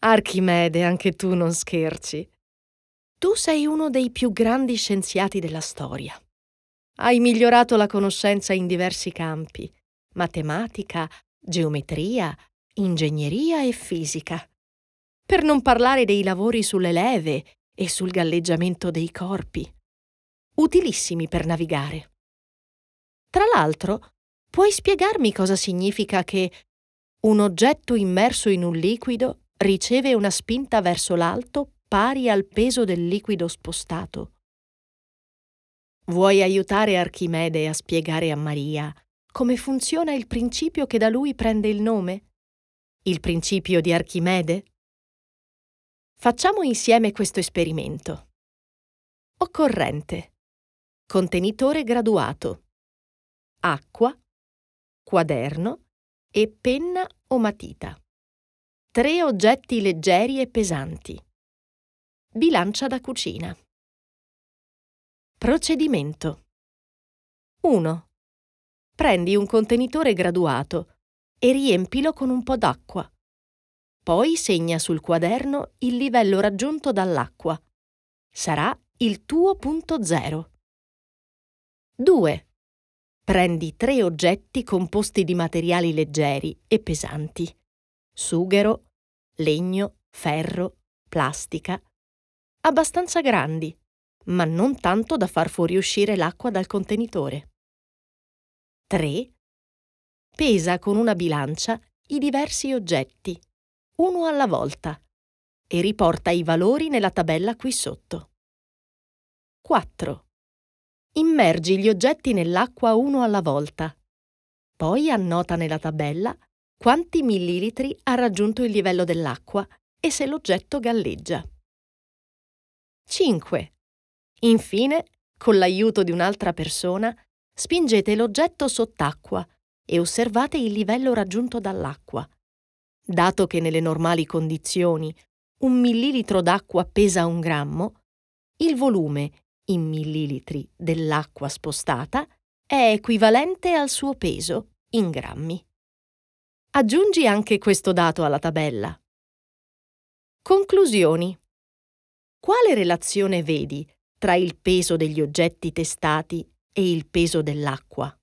Archimede, anche tu non scherzi. Tu sei uno dei più grandi scienziati della storia. Hai migliorato la conoscenza in diversi campi: matematica, geometria, ingegneria e fisica. Per non parlare dei lavori sulle leve e sul galleggiamento dei corpi, utilissimi per navigare. Tra l'altro, puoi spiegarmi cosa significa che un oggetto immerso in un liquido riceve una spinta verso l'alto pari al peso del liquido spostato? Vuoi aiutare Archimede a spiegare a Maria come funziona il principio che da lui prende il nome? Il principio di Archimede? Facciamo insieme questo esperimento. Occorrente: contenitore graduato, acqua, quaderno e penna o matita. 3 oggetti leggeri e pesanti. Bilancia da cucina. Procedimento. 1. Prendi un contenitore graduato e riempilo con un po' d'acqua. Poi segna sul quaderno il livello raggiunto dall'acqua. Sarà il tuo punto zero. 2. Prendi 3 oggetti composti di materiali leggeri e pesanti: sughero, legno, ferro, plastica, abbastanza grandi, ma non tanto da far fuoriuscire l'acqua dal contenitore. 3. Pesa con una bilancia i diversi oggetti, uno alla volta, e riporta i valori nella tabella qui sotto. 4. Immergi gli oggetti nell'acqua uno alla volta. Poi annota nella tabella quanti millilitri ha raggiunto il livello dell'acqua e se l'oggetto galleggia. 5. Infine, con l'aiuto di un'altra persona, spingete l'oggetto sott'acqua e osservate il livello raggiunto dall'acqua. Dato che nelle normali condizioni 1 millilitro d'acqua pesa 1 grammo, il volume in millilitri dell'acqua spostata è equivalente al suo peso in grammi. Aggiungi anche questo dato alla tabella. Conclusioni. Quale relazione vedi tra il peso degli oggetti testati e il peso dell'acqua?